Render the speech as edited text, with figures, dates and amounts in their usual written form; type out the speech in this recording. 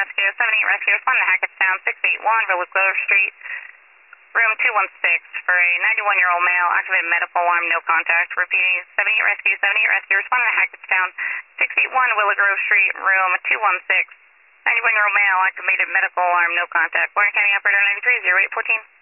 Rescue, 78 Rescue, respond to Hackettstown, 681 Village Grove Street, room 216 for a 91-year-old male, activated medical alarm, no contact. Repeating, 78 Rescue, respond to Hackettstown, 681 Willow Grove Street, room 216, 91-year-old male, activated medical alarm, no contact. Warren County Operator 93, 0814.